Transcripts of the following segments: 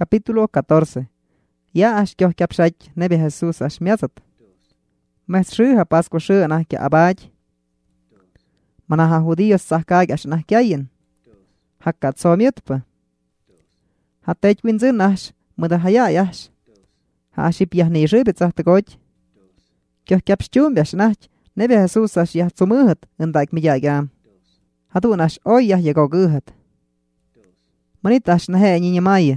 Capítulo 14. Ya ashkyoh kyapshach nebe Jesús ashmiazat. Meshrüha Pascua shö anahkya abach. Manaha judíos sahkag ashnahkyayin. Hakkat somietpa. Hatech winzin ash mudahayayash. Ha aship yahni ribit sahtagoch. Kyoh kyapshchum ashnach nebe Jesús ash yahtsumuhat indaik miyagam. Hatun ash oy yah yagoguhat. Manita ash nahe ninyamaya.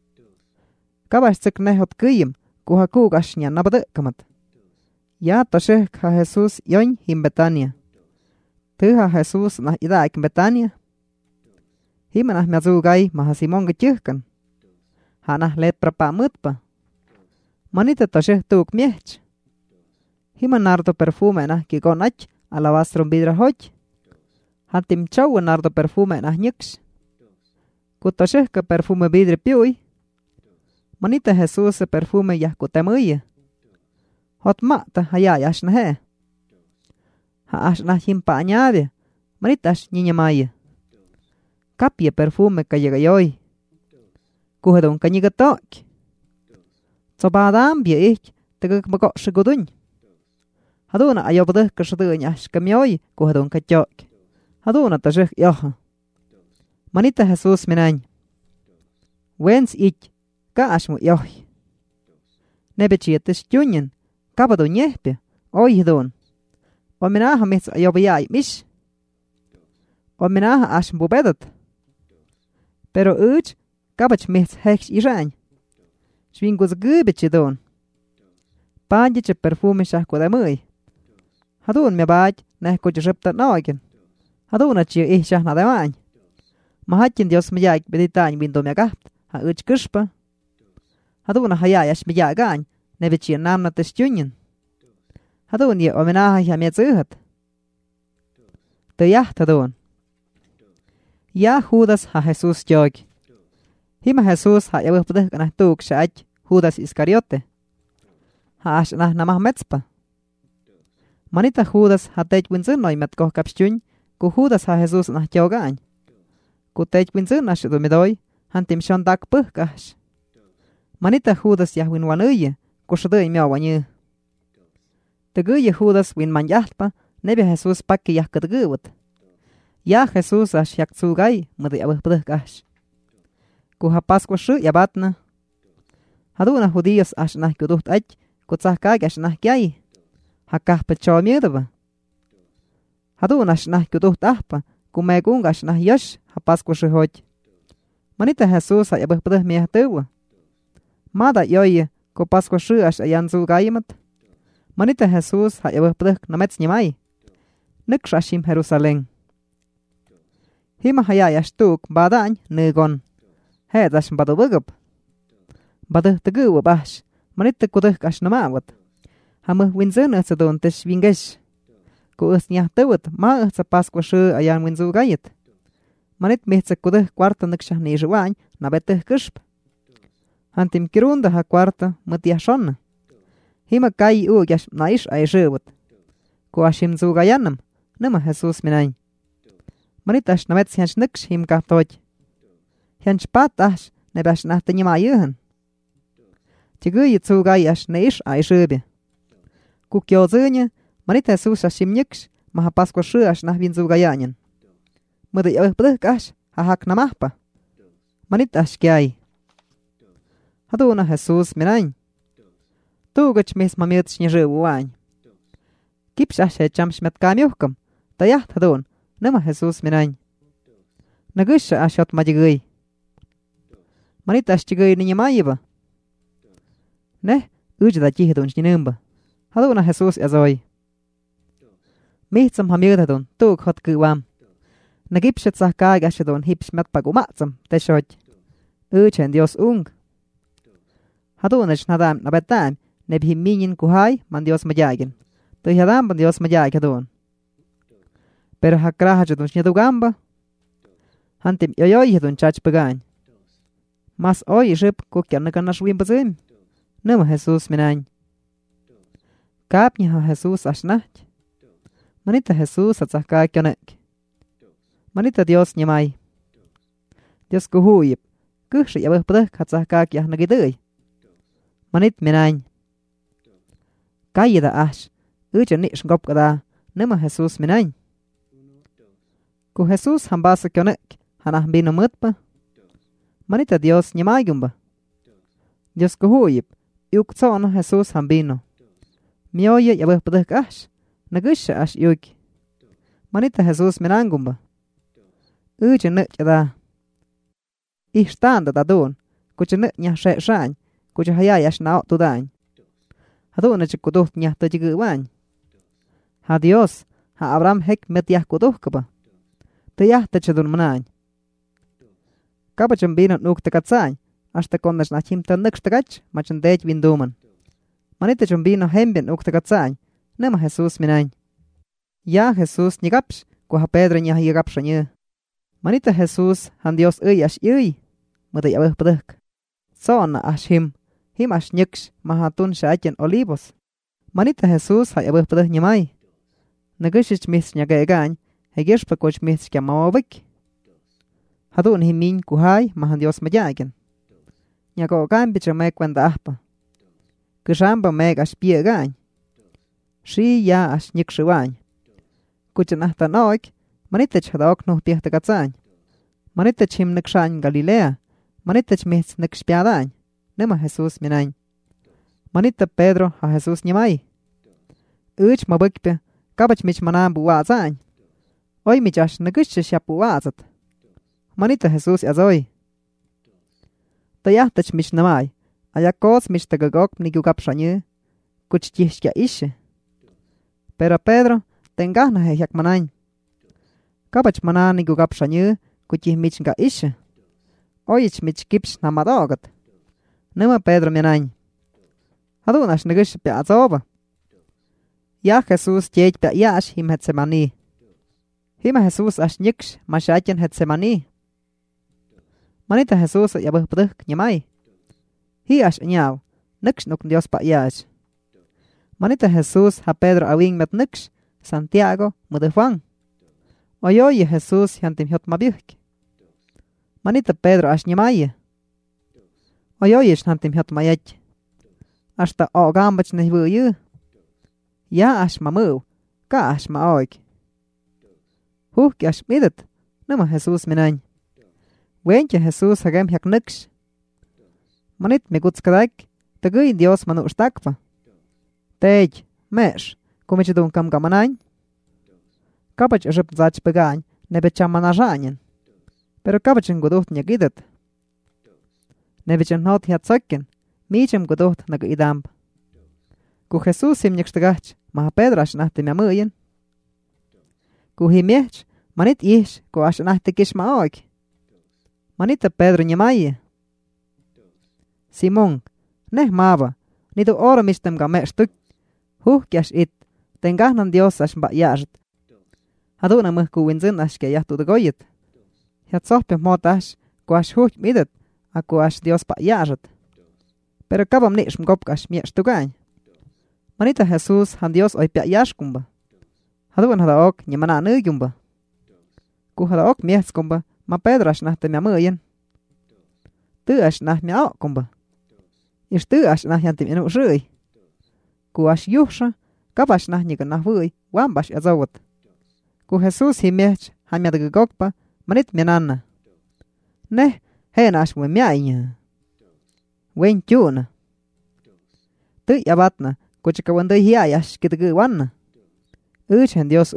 Kabash tsik nehot kiyim kuhakug ash nyan nabadekamat. Ya toshek ha Jesús yon him Betania. Tuha Jesús nah idaik Betania. Himanah miazugay maha Simon getyuhkan. Hanah let prapa mutpa. Manita toshek tuk miech. Himan nardo perfume nah kigonach alabastrum vidra hoch. Hatim chaw nardo perfume nah nyx. Kutoshek ka perfume vidre piuy. Manita Jesús perfume yah kutemuye. Hot mata hayay ash nahe. Ha ash nah himpa añade. Manita ash niñamaya. Kapye perfume kayagayoy. Kuhedon kanyigatok. Zobadam bia ich tegak magok shiguduny. Haduna ayobadeh kashaduny ash kamyoy kuhedon katyok. Haduna tashek yoha. Manita Jesús minañ. Wens ich ka ashmu yohy. Nebechietes tyunyen. Kabado nyehpe. Oy don. Ominaha mits ayobayay mish. Ominaha ash bubedat. Pero uch kabach mits heks irañ. Schwingus gubeche don. Panjiche perfume shahkodamuy. Hadun me bach nehko jishipta noigen. Haduna chi shah nadamañ. Mahatin Dios miyag beditañ windo me gaht. Ha uch kushpa. Haduna hayayash miyagañ. Nebechi namna testyunyen. Hadun ye ominaha yamiezuhat. Tuyah tadun. Ya Judas ha Jesús yog. Hima Jesús ha yawuhpudeh kanah tuk shaach Judas Iscariote. Ha ash nah namah metzpa. Manita Judas ha tech winzun noy metkoh kapstyun. Ku Judas ha Jesús nah yogañ. Ku tech winzun ash dumidoy. Hantim shon dak puh kash. Manita Judas yah win wanuye. Kushadui mio wany. Teguye Judas win man yahtpa. Nebe Jesús paki yah kadguwat. Ya Jesús ash yak tsugay. Mudi yawuhpudeh kash. Ku ha Pascua shu yabatna. Haduna judíos ash nah kuduht ach. Kutzahkag ash nah kyay. Ha kahpe chomiedaba. Haduna ash nah kuduht ahpa. Kumegung ash nah yosh. Ha Pascua shu hoch. Manita Jesús ha yawuhpudeh miahtuwa. Mada yoye. Ku Pascua shu ash ayan zugayimat. Manita Jesús ha yawuhpudeh nametz nyamay. Niksh ashim Jerusalén. Hima hayay ash tuk badañ nugon. Hed ash badubugab. Baduh teguwa bash. Manita kuduh ash namawat. Hamuh winzun asadun tish wingesh. Ku us nyahtuwat ma sa Pascua shu ayan winzugayit. Manit mihsa kuduh kwarta nikshah nijuwañ nabetih kushp. Hantim kirunda ha kwarta mutiah shonna. Hima kai ugyash naish aishewat. Ku ashim zugayanam. Nima Jesús minañ. Manita ash nametz hianch niksh him kahtoch. Hianch pat ash nebash nahta nyimayuhan. Tiguyi zugay ash neish aishebe. Ku kyozunya manita Jesús ashim niksh maha Pascua shu ash nah win zugayanyan. Mudi yawuhpudeh kash ha hak namahpa. Manita ash kyay. Haduna Jesús minañ. Tugach mis mamiut shnijuwu wañ. Kipsh ash hecham shmet kamyuhkam. Tayaht hadun. Nima Jesús minañ. Nagusha ash hot majiguy. Manita ash chiguy ninyamayiba. Neh ujda chihidun shnimba. Haduna Jesús azoy. Mihtsam hamiut hadun. Tug hot kuwam. Nagipshet sahkag ash hadun hipsh met pagumatsam. Teshoj. Uchen Dios ung. Hadun ash nadam nabetam. Nebhim minyin kuhay man Dios mayagin. Tuyhadam man Dios mayag hadun. Pero hakraha jadun shnidugamba. Hantim yoyoy hadun chach pagañ. Mas oy iship kukyan nakanash wimbazim. Nima Jesús minañ. Kapnya ha Jesús ashnach. Manita Jesús atzahka kyonek. Manita Dios nyamay. Dios kuhuyip. Kushi ya pede katsakak ya nagidui. Manit menain. Kayida ash. Uche nish ngop kada. Nema Jesus menain. Ku Jesus hambasa kyonek. Hanah bino mutpa. Manita Dios nyamayumba. Dios kuhuyip. Yuk tsono Jesus hambino. Mioye ya pede ash. Nagusha ash yuk. Manita Jesus menangumba. Uche nek kada. Istanda dadun. Kuche nek nya shan. Kuche hayayash nao tudain. Hadun ech kuduh nya tajiguwan. Ha Dios. Ha Abraham hek met yah kuduh kaba. Tayah tachadun manain. Kaba chambino nuk takatsain. Hasta kondas na chimta nux takach. Machan dech winduman. Manita chambino hembien nuk takatsain. Nema Jesus minain. Ya Jesus nigapsh. Kuha Pedro nya higapsha nye. Manita Jesus han Dios ash uy. Muda yabah paduk. Sona ash him. Him ash nyuksh mahatun shachen olivos. Manita Jesus ha yabah paduk nyamay. Nagushish mis nyagaegan. Hegish pa kuch mis kya mawawik. Hadun himin kuhay mahan Dios mayagan. Nyagogan bicha me kwenda ahpa. Kushamba meg ash piegan. Shi ya ash nyukshuwan. Kuchan ahta noik. Manitach hadok no tihta katsain. Manitach him nakshan Galilea. Manitach mis nakspiadain. Nema Jesus minain. Manita Pedro ha Jesus nyamay. Uch mabukpe. Kabach mich manam buwazain. Oy michash nagush shap buwazat. Manita Jesus azoy. Tayahtach mich namay. Ayakos mich tagagok nigugapshanye. Kuch tishkya ishe. Pero Pedro tengah na hek manain. Kabach manan nigugapshanye. Kuchih mich nga ishe. Oyich mich kips namadogat. Nema Pedro minain. Hadunash nagush pe azoba. Ya Jesus jeit pe yash him Hetsemani. Hima Jesus ash nyiksh mashachen Hetsemani. Manita Jesus yabah paduk nyamay. Hi ash nyaw. Niksh nuk Dios pa yash. Manita Jesus ha Pedro awing met niksh. Santiago mude Juan. Oyoye Jesus yantim hiot mabiuk. Manita Pedro ash nyamay. Oyoye shantim hiot mayach. Ashta ogambach nehvuyu. Ya ash mamu. Ka ash maoik. Ki ash midet. Nema Jesus minain. Wentje Jesus hagem hak niksh. Manit me gutskadak. Tagay Dios manu ustakpa. Tej. Mesh. Kumechidun kam gamanain. Kapach aship zach pegain. Nebecham manajanyen. Pero kapachin guduht nyagidet. Nebechan hot hiatsakken. Michem guduht nagidamp. Ku Jesus him nyakstagach. Maha Pedro ash nahte miamuyen. Ku himiech. Manit ish. Ku ash nahte kish maoik. Manita Pedro nyamaye. Simon. Neh mava. Nidu oro mistem gamestuk. Kiash it. Tengah nan Dios ash mba yajet. Haduna muh ku winzin ash ke yahtu de goyet. Hiatsohpe mot ash. Ku ash midet. Aku ash Dios pa yajet. Pero kabam nish mgop ash mieshtugain. Manita Jesus han Dios oi pia yashkumba. Hadun hadaok nyamana nuyumba. Ku hadaok mieskumba. Ma Pedro ash nahte miamuyen. Tu ash nah miaokumba. Ish tu ash nah yantim inu shui. Ku ash yuhsha. Kabash nah nyiga nah vui. Wambash azawat. Ku Jesus himiech. Hamiadagagokpa. Manit mianana. Neh. Hen ash mwe miainya. Wen chuna. Tu yabatna. Kuchikawanday hiayash kitagawanna. Uchen Dios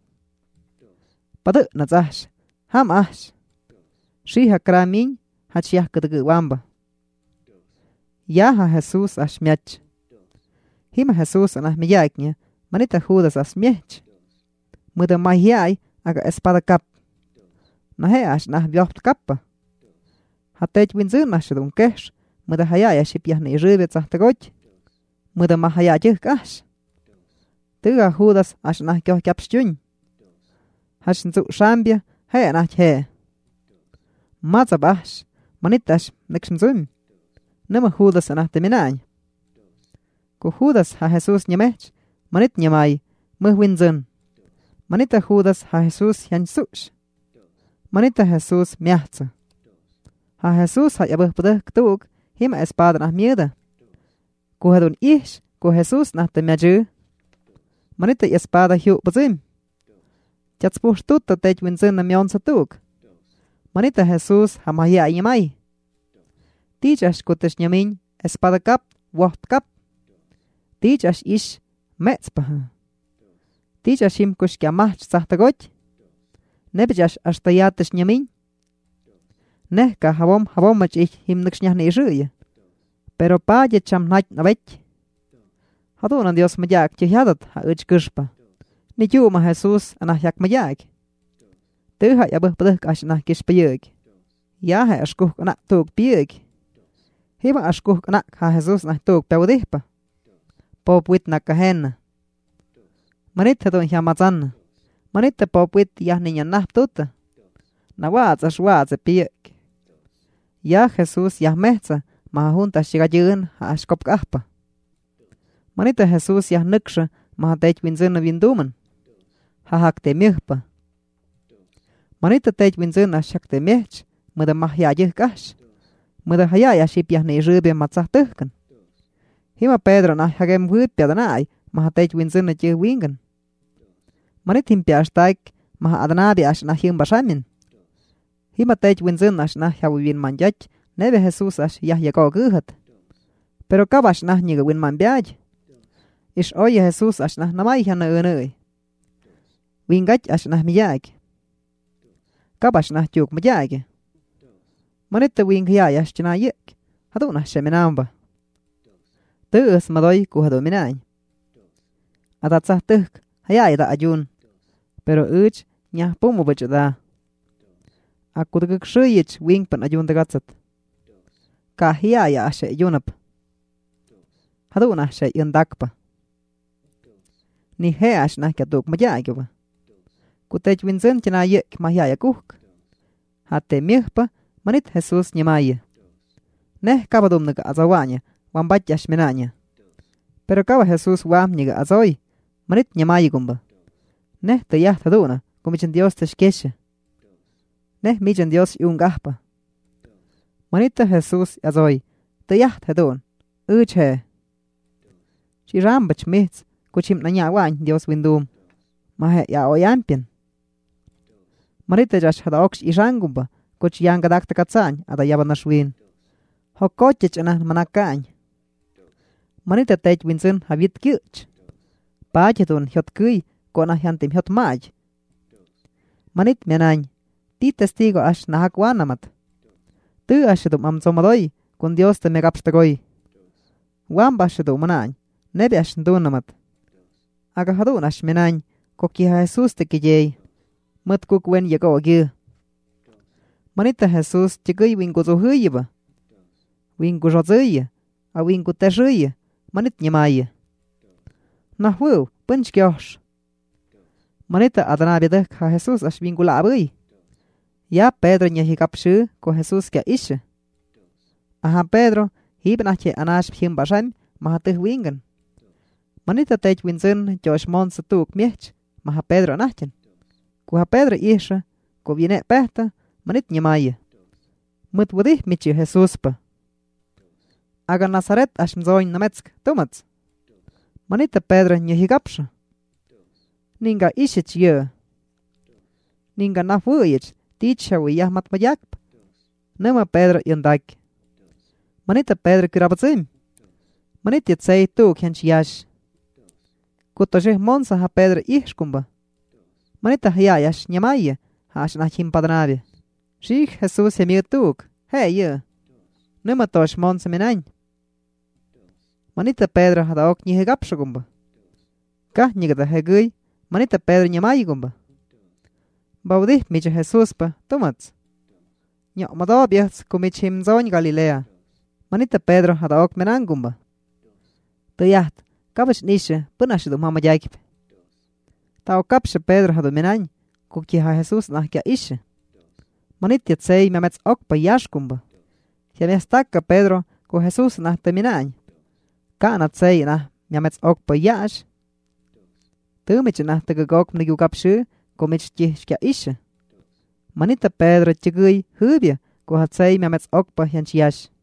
Padu nazash. Ham ash. Shi hakramin. Hachiah kitagawamba. Yaha Jesus ash miach. Hima Jesus anah miyaiknya. Manita Judas as miech. Muda mahiai aga espada kap. Nahe ash nah biocht kappa. Hatech winzun nashadun kesh. Muda hayaya shipyah ni ribet zahtagoch. Muda mahaya jik ash. Tuga Judas ash nah kyoh kapshchun. Hash nzu shambia. Hea nah he. Mazab ash. Manitash nikshmzun. Nema Judas anah teminain. Ku Judas ha Jesus nyamech. Manit nyamay. Muh winzun. Manita Judas ha Jesus yansush. Manita Jesus miahtza. Ha Jesús ha yabah padah tuk hima espada nah mieda. Ku hadun ish ku Jesús nah te miaju. Manita espada hiu bazim. Jats puhtutta tej winzin na mion sa tuk. Manita Jesús ha mahia yamai. Tijash kutish nyamin espada kap waht kap. Tijash ish metzpaha. Tijash him kush kiamach sahtagot. Nebijash ashtayatish nyamin. Neh ka havom mach ich him nikshnyah ni ishuya. Pero pa je cham nait na vech. Hadunan Dios mayak chihiadat ha uch kushpa. Ni yuma Jesús anah yak mayak. Tu ha yabah padah kash nah kish payug. Ya ha ashkuh anak tuk piyug. Hiba ashkuh anak ha Jesús nah tuk pewdihpa. Popwit na kahena. Manit hadun hiamazan. Manit te popwit yah niña nah tuta. Na watsa piyug. Ya Jesús yah mehza maha junta shigayun ha ashkop kahpa. Manita Jesús yah nuksha maha tej winzin na winduman. Ha hak te mihpa. Manita tej winzin na shak te mihch muda mahya yih kash. Muda hayaya ship yah ni rubi matzah tuhkan. Hima Pedro na hagem wud piadanai maha tej winzin na jih wingan. Manit him piashtaik maha adanabi ash na him bashamin. Hima tej winzin ash na hawin manjach nebe Jesús ash yah yako guhat. Pero kabash na niga win man biaj. Ish oye Jesús ash na namay hana unay. Wingach ash na miyag. Kabash na juk miyag. Manita wing hiyay ash china yik. Hadu na sheminamba. Tuus madoy ku hadu minay. Atatsah tuk hayay da ayun. Pero uch nyah pumu bach da. Aku dagag shuyich wing pan ayun dagatsat. Ka hiyaya ashe yunap. Hadu na ashe yundakpa. Ni he ash na katuk mayagwa. Kutej winzin china yik mahya kuk. Hatte mihpa manit Jesús nyamaya. Neh kabadum naga azawanya wambach yash minanya. Pero kaba Jesús wam niga azoy manit nyamaya gumba. Neh te yah taduna kumichin Dios teshkesha. Neh michin Dios yungahpa. Manita Jesús azoy te yah tadun. Uch he. Si rambach mitz kuchim na nyawan Dios windum. Mahe ya oyampin. Manita jash hada oksh ishangumba kuch yang gadakta katsany ada yabanashwin. Hokochich anah manakany. Manita tej winzin havit kyuch. Pachetun hiot kuy kona hyantim hiot maj. Manit menany. Ti testigo ash nahakwanamat. Tu ashidum amzomadoy kun Dios te megapstagoy. Wamba ashidum manany. Nebe ash ndunamat. Aga hadun ash menany koki Jesús te kijay. Mat kuk wen yago agi. Manita Jesús chigay wingu zuhuyiba. Wingu rozuya. A wingu teshuya. Manit nyamaya. Nahwu punch kyosh. Manita adanabidak ha Jesús ash wingu labay. Ya Pedro nyahikapshu ko Jesús kya isha. Aha Pedro hibnache anash him basham mahatih wingan. Manita tej winzin josh mon sa tuk miech maha Pedro nachen. Kuha Pedro isha ko viene pehta manit nyamaya. Mut wadih michi Jesús pa. Aga Nazaret ash mzoin nametsk tumats. Manita Pedro nyahikapsha. Ninga ishich ye. Ninga nafuyich ticha wiyah matmayakp. Nema Pedro yandak. Manita Pedro kirabatsim. Manita tsay tuk hench yash. Kutoshih monsa ha Pedro ihshkumba. Manita hayayash nyamaya hash nachim padanabe. Shich Jesús hemir tuk. Hey ye. Nema tosh monsa minany. Manita Pedro hadaok nyihigapshagumba. Kah nyigada heguy. Manita Pedro nyamayigumba. Baudih micha Jesús pa tumats. Nyo madobias kumich himzoin Galilea. Manita Pedro hadaok menangumba. Tuyat kabach nisha punashidum hamayakip. Tao kapsha Pedro hadu menany kuki ha Jesús nahkia isha. Manita tsay memets ok pa yashkumba. Hiamestaka Pedro ko Jesús nahta menany. Kana tsay nah memets ok pa yash. Tumich nahta gagok mnigu kapshu komich chihshkia isha. Manita Pedro chiguy hubia kuhatsei memets okpa yanchiash.